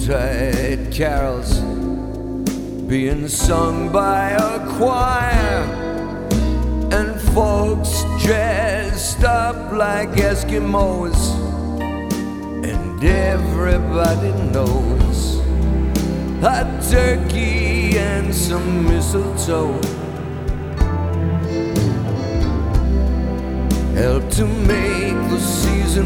Yuletide carols being sung by a choir, and folks dressed up like Eskimos, and everybody knows a turkey and some mistletoe help to make the season